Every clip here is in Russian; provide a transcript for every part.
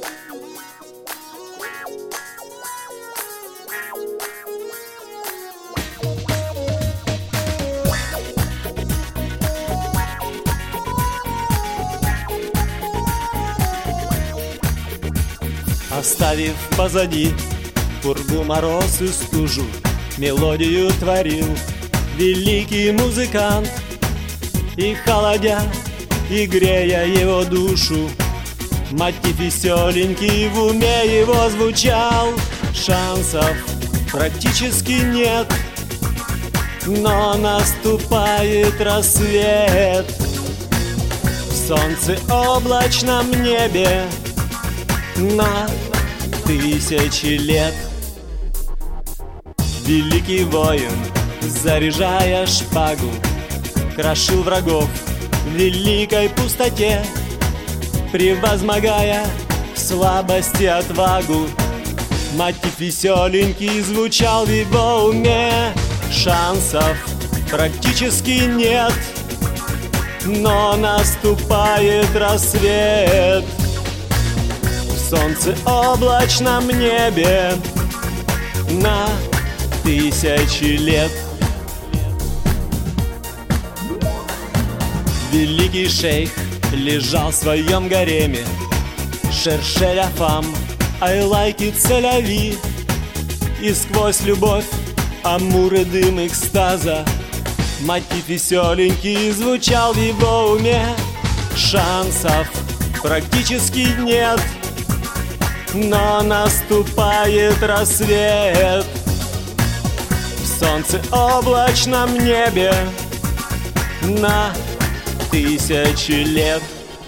Оставив позади пургу, мороз и стужу, мелодию творил великий музыкант. И холодя, и грея его душу, мотив веселенький в уме его звучал. Шансов практически нет, но наступает рассвет. В солнце облачном небе на тысячи лет. Великий воин, заряжая шпагу, крошил врагов в великой пустоте, превозмогая в слабости отвагу. Мотив веселенький звучал в его уме. Шансов практически нет, но наступает рассвет. В солнце облачном небе на тысячи лет. Великий шейх лежал в своем гареме, шершеля фам, айлайки целяви. И сквозь любовь амур и дым экстаза мотив веселенький звучал в его уме. Шансов практически нет, но наступает рассвет. В солнце облачном небе на тысячи лет.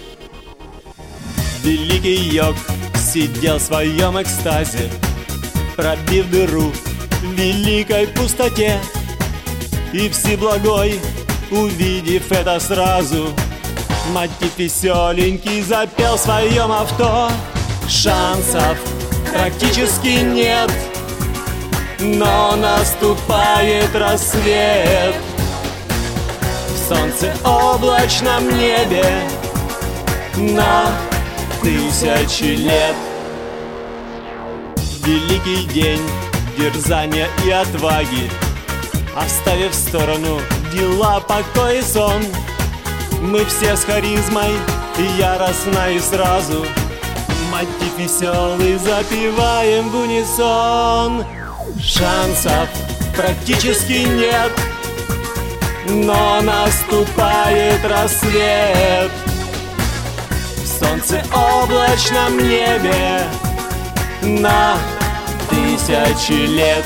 Великий йог сидел в своем экстазе, пробив дыру в великой пустоте. И Всеблагой, увидев это сразу, мотив веселенький запел в своем авто. Шансов практически нет, но наступает рассвет. В солнце облачном небе на тысячи лет. Великий день дерзания и отваги, оставив в сторону дела, покой и сон, мы все с харизмой яростно и сразу мотив веселый запеваем в унисон. Шансов практически нет, но наступает рассвет. В солнце облачном небе на тысячи лет.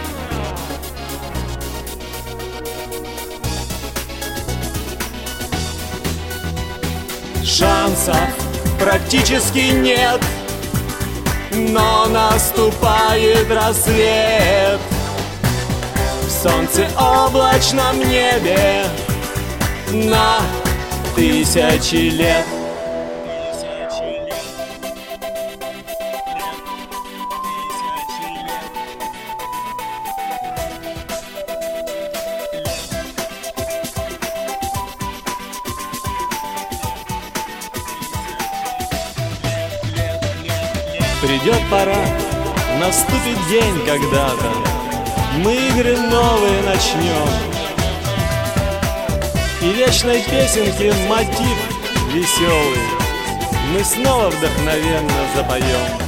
Шансов практически нет, но наступает рассвет. В солнце облачном небе на тысячи лет. Придет пора, наступит день когда-то, мы игры новые начнем, и вечной песенки мотив веселый мы снова вдохновенно запоем.